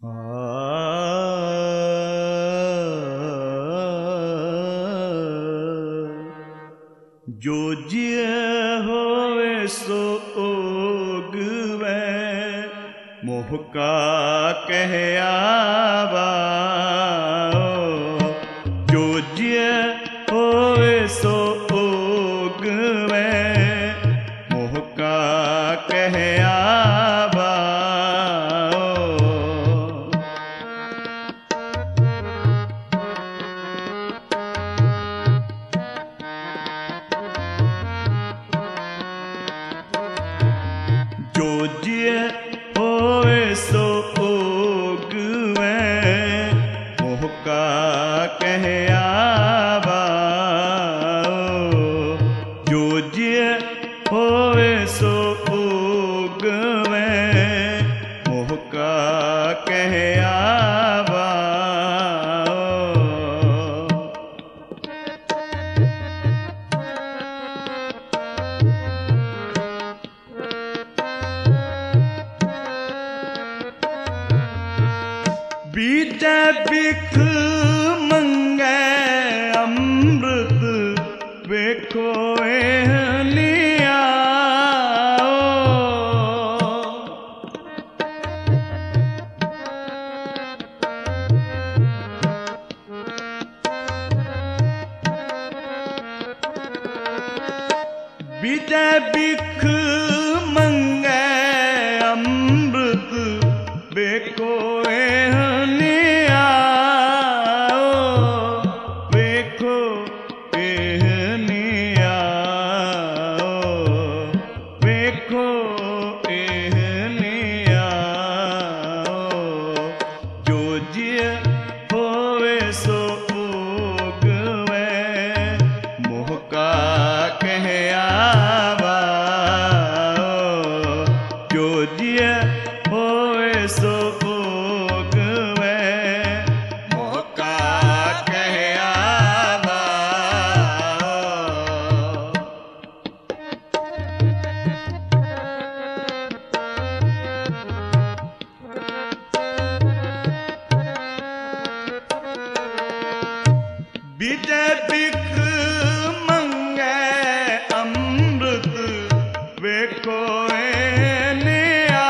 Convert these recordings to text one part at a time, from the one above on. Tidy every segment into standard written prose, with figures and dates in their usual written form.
जो जिय होवे सो ओगवे, मोह का कह आवा। जो जिय होवे सो ओगवे, मोह का कह आवा। जो जिय होवे सो ओगवे, मोह का कह आवा। जो जिय होवे सो ओगवे, मोह का कह आवा। बीते बिख मंगे अमृत, वेखो एहनिया। बीते बिख मंगे अमृत, वेखो एहनिया। वेखो एहनिया, वेखो एहनिया। जो जिय होवे सो ओगवे, मोह का कह आवा। जो जिय होवे सो ओगवे, मोह का कह आवा। बीते बिख मंगे अमृत, वेखो एहनिया।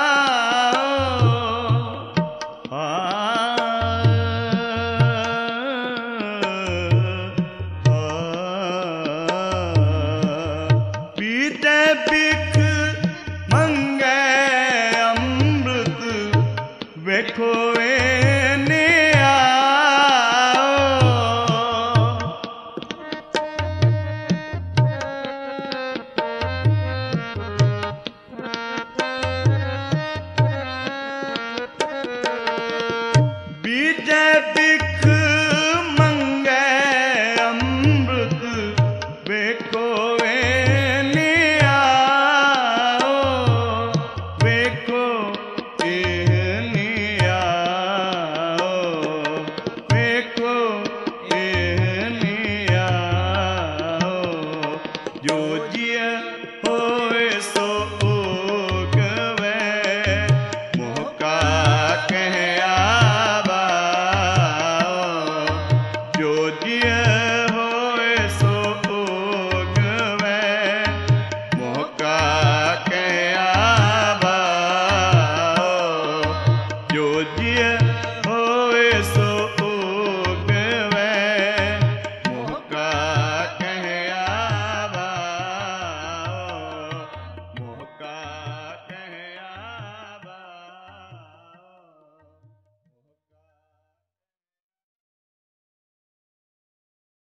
बीते बिख मंगे अमृत, वेखो